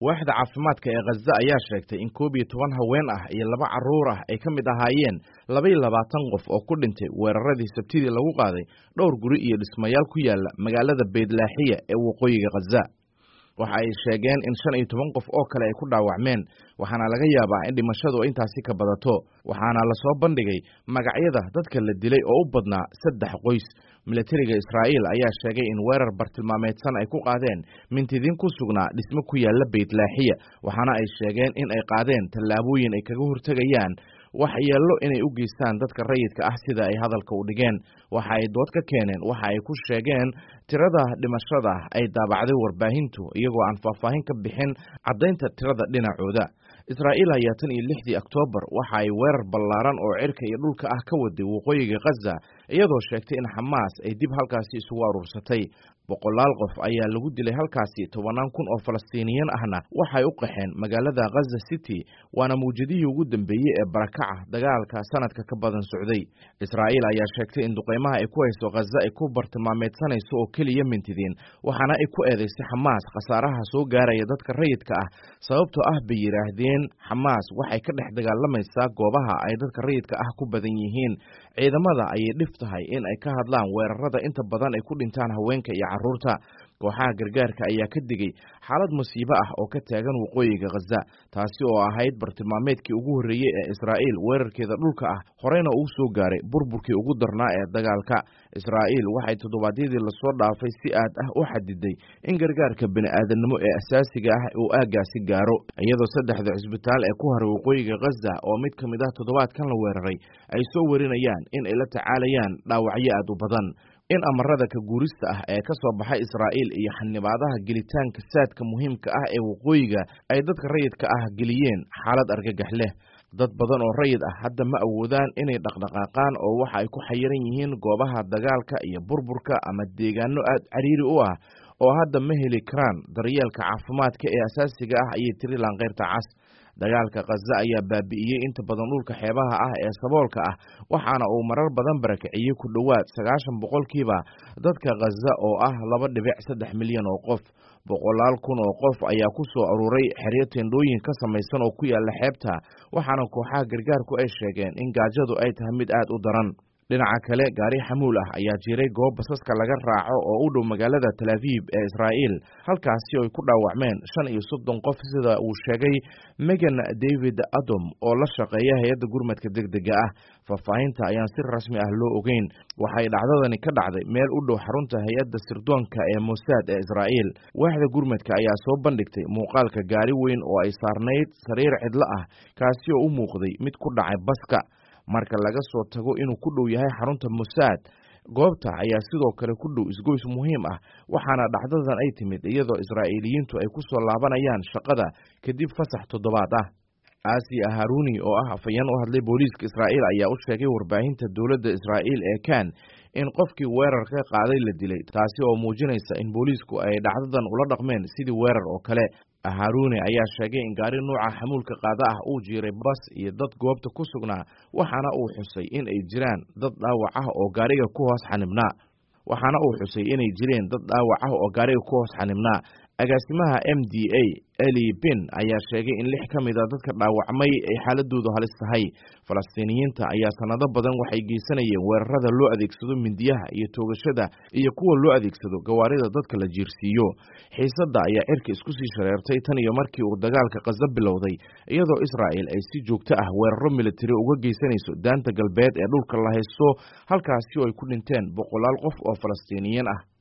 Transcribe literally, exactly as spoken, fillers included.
waaxda caafimaadka ee Gaza ayaa sheegtay in koob iyo toban haween ah iyo laba carruur ah ay ka mid ahaayeen laba iyo labaatan qof oo ku dhintay weeraradii Sabtidii lagu qaaday dhowr guri iyo dhismayaal ku yaala magaalada Beydlaaxiya ee waqooyiga Gaza. Waxa ay sheegeen in shan iyo toban qof oo kale ay ku dhaawacmeen, waxaana laga yaabaa in dhimashadu intaasi ka badato. Waxaana la soo bandhigay magacyada dadka la dilay oo u badnaa saddex qoys. Militariga Israa'iil ayaa sheegay in weerar bartilmaameedsan ay ku qaadeen mintidiin ku sugnaa dhismo ku yaala Beydlaaxiya, waxaana ay sheegeen in ay qaadeen tallaabooyin ay kaga hortagayaan waxyeello inay u geystaan dadka rayidka ah sida ay hadalka u dhigeen. Waxa ay dood ka keeneen waxa ay ku sheegeen tirada dhimashada ay daabacday warbaahintu iyagoo aan faahfaahin ka bixin caddaynta tirada dhinacooda. Israa'iil ayaa tan iyo lixdii Oktoobar waxa ay weerar ballaaran oo cirka iyo dhulka ah ka waday waqooyiga Gaza, iyadoo sheegtay in Xamaas ay dib halkaasi isugu aruursatay. Boqolaal qof ayaa lagu dilay halkaasi, tobanaan kun oo Falastiiniyiin ahna waxay u qaxeen magaalada Gaza City, waana mawjadihii ugu dambeeyey ee barakaca dagaalka sanadka ka badan socday. Israa'iil ayaa sheegtay in duqeymaha ay ku hayso Gaza ay ku bartilmaameedsanayso oo keliya mintidiin, waxaana ay ku eedeysay Xamaas khasaaraha soo gaaraya dadka rayidka ah, sababtoo ah bay yidhaahdeen Xamaas waxay ka dhex dagaalamaysaa goobaha ay dadka rayidka ah ku badan yihiin. Ciidamada ayay dhif tahay in ay ka hadlaan weerarada inta badan ay ku dhintaan haweenka iyo carruurta. Kooxaha gargaarka ayaa ka digay xaalad musiibo ah oo ka taagan waqooyiga Gaza, taasi oo ahayd bartilmaameedkii ugu horreeyey ee Israa'iil weerarkeeda dhulka ah, horeyna uu soo gaaray burburkii ugu darnaa ee dagaalka. Israa'iil waxay toddobaadyadii lasoo dhaafay si aad ah u xadiday in gargaarka bini'aadanimo ee asaasiga ah uu aaggaasi gaaro, iyadoo saddexda cisbitaal ee ku haray waqooyiga Gaza oo mid ka mid ah toddobaadkan la weeraray ay soo warinayaan in ay la tacaalayaan dhaawacyo aad u badan. In amarada ka guurista ah ee ka soo baxay Israa'iil iyo xanibaadaha gelitaanka saadka muhiimka ah ee waqooyiga ay dadka rayidka ah geliyeen xaalad argagax leh. Dad badan oo rayid ah hadda ma awoodaan inay dhaqdhaqaaqaan oo waxa ay ku xayiran yihiin goobaha dagaalka iyo burburka ama deegaano aad cariiri u ah oo hadda ma heli karaan daryeelka caafimaadka ee asaasiga ah, ayay tiri Laanqeyrta Cas. Dagaalka Gaza ayaa baabi'iyey inta badan dhulka xeebaha ah ee saboolka ah, waxaana uu marar badan barakiciyey ku dhowaad sagaashan boqolkiiba dadka Gaza oo ah laba dhibic saddex milyan oo qof. Boqolaal kun oo qof ayaa ku soo aruuray xeryo teendhooyin ka samaysan oo ku yaala xeebta, waxaana kooxaha gargaarku ay sheegeen in gaajadu ay tahay mid aad u daran. Dhinaca kale, gaari xamuul ah ayaa jiray goob basaska laga raaco oo u dhow magaalada Tel Aviv ee Israa'iil, halkaasi oo ay ku dhaawacmeen shan iyo soddon qof sida uu sheegay Megan David Adom oo la shaqeeya hay'adda gurmadka degdega ah. Faahfaahinta ayaan si rasmi ah loo ogeyn. Waxay dhacdadani ka dhacday meel u dhow xarunta hay'adda sirdoonka ee Mossad ee Israa'iil. Waaxda gurmadka ayaa soo bandhigtay muuqaalka gaari weyn oo ay saarnayd sariir cidlo ah, kaasi oo u muuqday mid ku dhacay baska. Marka laga soo tago inuu ku dhow yahay xarunta Mossad, goobta ayaa sidoo kale ku dhow isgoys muhiim ah, waxaana dhacdadan ay timid iyadoo Israa'iiliyiintu ay ku soo laabanayaan shaqada kadib fasax toddobaad ah. Aasiya Haruni oo ah afhayeen u hadlay booliiska Israa'iil ayaa u sheegay warbaahinta dowladda Israa'iil ee Kan in qofkii weerarka qaaday la dilay, taasi oo muujinaysa in booliisku ay dhacdadan ula dhaqmeen sidii weerar oo kale. Haruni ayaa sheegay in gaari nuuca xamuulka qaada ah uu jiray bas iyo dad goobta ku sugnaa, waxaana uu xusay in ay jiraan dad dhaawac ah oo gaariga ku hoos xanibnaa. waxaana uu xusay inay jireen dad dhaawac ah oo gaariga ku hoos xanibnaa. Agaasimaha M D A Eli Ben ayaa sheegay in lix ka mid a dadka dhaawacmay ay xaaladoodu halis tahay. Falastiiniyiinta ayaa sanado badan waxay geysanayeen weerarada loo adeegsado mindiyaha iyo toogashada iyo kuwa loo adeegsado gawaarida dadka la jiirsiiyo. Xiisadda ayaa cirka isku sii shareertay tan iyo markii uu dagaalka Gaza bilowday, iyadoo Israa'iil ay si joogto ah weeraro militari uga geysanayso daanta galbeed ee dhulka la haysto, halkaasi oo ay ku dhinteen boqolaal qof oo Falastiiniyiin ah.